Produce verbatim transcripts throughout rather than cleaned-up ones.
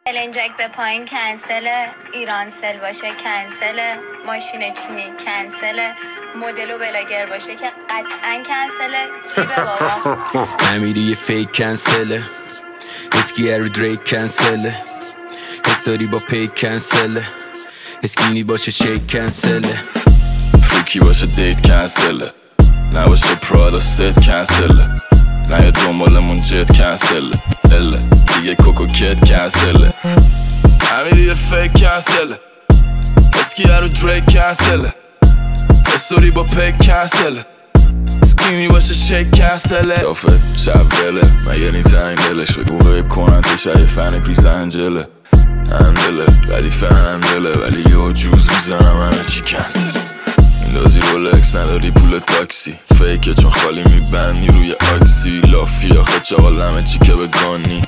النجک به پایین کنسله، ایران سل باشه کنسله، ماشین چینی کنسله، مدل و بلاگر باشه که قطعا کنسله. کی به بابا؟ امیری یه فیک کنسله، اسکی ارو دریک کنسله، حساری با پیک کنسله، اسکینی باشه شیک کنسله، فریکی باشه دیت کنسله، نباشه پرادا ست کنسله، نه یا دنبالمون جت کنسله، اله دیگه کوکو کت کنسله. امیری یه فیک کنسله، اسکی ارو دریک کنسله، حساری با پیک کنسله، اسکینی باشه شیک کنسله. دافت شب بله مگه نی تنگ دلش بگو غیب کنن تشه یه فن کریس انجله اندله ردیف اندله ولی یه جوز میزنم همه چی کنسله. میندازی رولکس نداری پول تاکسی فیکه چون خالی میبندی روی آکسی لافی آخه چاقال همه چی که بگانی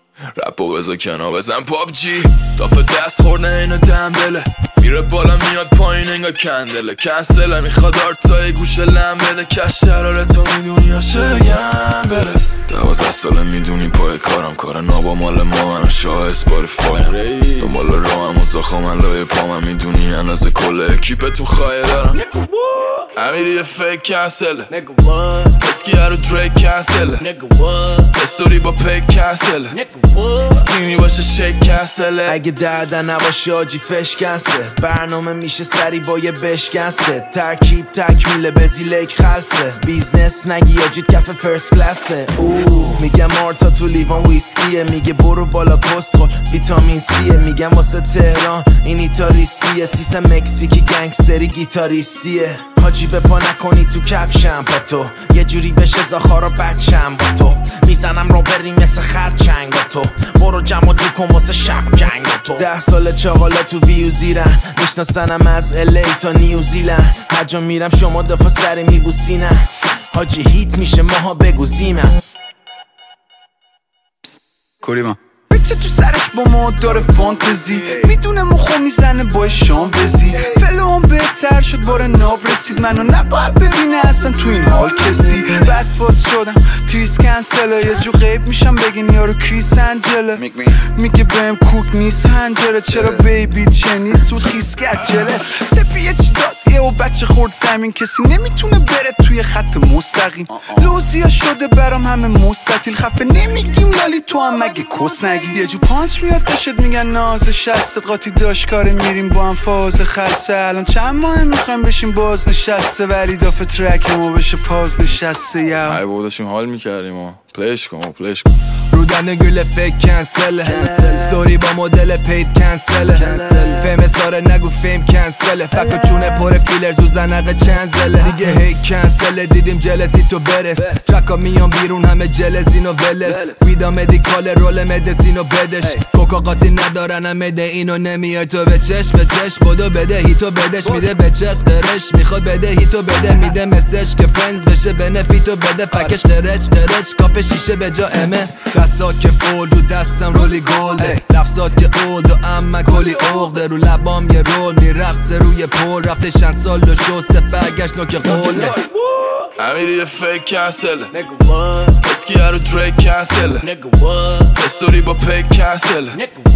رپو بزا کنا بزن پاب جی دافه دست خورده اینو دنبله میره بالا میاد پایین انگا کندله کنسله میخواد آرتای گوشه لم بده کش شرارتو میدونی یا شگم بره دوازده ساله میدونی پای کارم کار نابا مال ما من شاه اسپاریفایم دنبال رو هم و زاخا من لای پا من میدونی اندازه کل اکیپ تو خواهی دارم امیری یه فیک کنسله اسکی ارو دریک کنسله استوری با پیک کنسله اسکینی باشه شیک کنسله. اگه دردن نباشه آجی فش کنسه برنامه میشه سری با یه بشکنسه ترکیب تکمیله بزیلک خلصه بیزنس نگی آجید کف فرست کلاسه اوه میگم مارتا تو لیوان ویسکیه میگه برو بالا کسخل ویتامین سیه میگم واسه تهران این ایتا ریسکیه سیسم مکزیکی گنگستری گیتاریستیه حاجی به پا نکنی تو کفشم با تو یه جوری بشه زاخارا بچم با تو میزنم رو بری مثل خرچنگ با تو برو جمع جو کن واسه شب جنگ با تو ده سال چاقالا تو ویو زیرن میشناسنم از الی تا نیوزیلند هر جا میرم شما دفعه سری میبوسینم حاجی هیت میشه ماها بگو زیمم کوریما بچه تو سرش با ما داره فانتزی میدونه مخو میزنه با شام بزی فلوم بهتر شد باره ناب رسید منو نباید ببینه اصلا تو این حال کسی بعد فاس شدم تریس کنسله یه جو غیب میشم بگین یارو کریس انجله میگه بهم کوک نیست هنجره چرا بیبی چنید سود خیس کرد جلس سپیه چی داد یه و بچه خورد زمین کسی نمیتونه بره توی خط مستقیم لوزیا شده برام همه مستطیل خفه نمیگیم لالی تو هم مگه کس نگی یه جو پانچ میاد داشت میگن ناز شستت قاطی داشت کاره میریم با هم فاز خلصه الان چند ماه میخوایم بشیم باز نشسته ولی دافه ترک ما بشه پاز نشسته یا ای بودشیم حال میکردیم و پلیش کن و پلیش کن رودن گل فیک کنسله ستوری با مدل پید کنسله فیم ساره نگو فیم کنسله فکر چونه پر فیلر تو زنقه چنزله دیگه هی کنسله دیدیم جلسی تو برس ترکا میان بیرون همه جلسین و ولس ویدا مدیکال رول مدسینو بدش کوکا قاطی ندارن هم مده اینو نمیای تو به چش به چش بدو بده هیتو بدش میده به چت قرش میخواد بده هیتو بده میده مسج که فرندز بشه بنفیتو بده فکش قرچ قرچ کاپ شیشه به جا امه دستات که فولد و دستم رولی گلده لفظات که اولد و اما کلی اغده رو لبام یه رول میرقصه روی پول رفته چند سال و شو سف برگشت نوک قوله امیری یه فیک کنسله اسکی ارو دریک کنسله استوری با پیک کنسله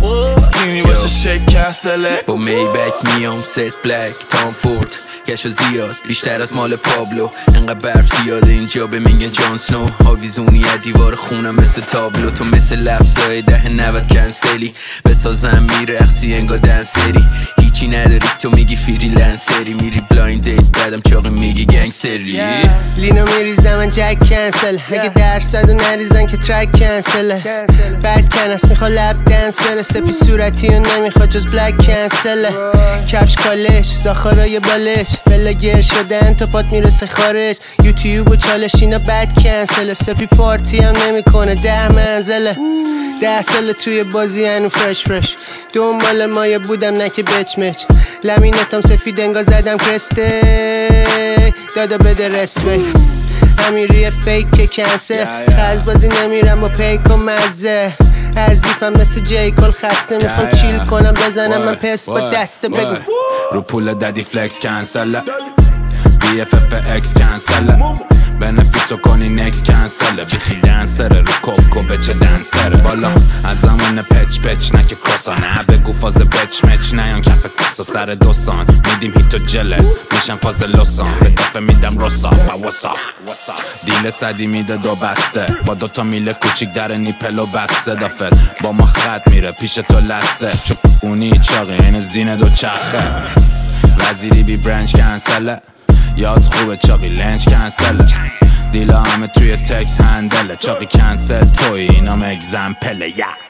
اسکینی باشه شیک کنسله. با میبک میام ست بلک تام فورد کشو زیاد بیشتر از مال پابلو انقدر برف زیاده اینجا به میگن جان سنو آویزونی از دیوار خونم مثل تابلو تو مثل لفظای ده نود کنسلی بسازم میرقصی انگا دنسری هیچی نداری تو میگی فریلنسری میری بلایند دیت بعدم چاقی میگی گنگسری yeah. لینو میریزم من جک کنسل yeah. اگه درصد و نریزن که ترک کنسله بعد کنس میخوا لب دنس برسه پی صورتی و نمیخوا جز بلک کنسله کفش کالش زاخارای بالش بلا گر شدن تا پات میرسه خارج یوتیوب و چالش اینا بد کنسله سپی پارتی هم نمیکنه ده منزله ده سال توی بازی هنو فرش فرش دنبال مایه بودم نه که بچ مچ لمینتم سفید انگا زدم کرسته دادا بده رسمه امیری فیک که کنسه خز بازی نمیرم و پیک و مزه از بیفم مثل جی کل خسته میخوام چیل کنم بزنم من پس با دسته بگو رو پول دادی فلکس کنسله بی اف اف اکس کنسله بنفیتو کنی نکس کنسله بیخی دنسره رو کوکو بچه دنسره بالا از زمان پچ پچ نکه کاسا نه بگو فاز بچ مچ نیان کف کاسا سر دوسان میدیم هیتو جلس میشن فاز لسان به دفعه میدم رسا با وسا دیل صدی میده دو بسته با دوتا میله کوچیک در نیپلو بسته دافت با ما خط میره پیش تو لسه چون اونی چاقی این زینه دو چرخه وزیری بی برنج کنسله یاد خوبه چاقی لنج کنسله دیلا همه توی تکس هندله چاقی کنسل توی اینام اگزمپله یا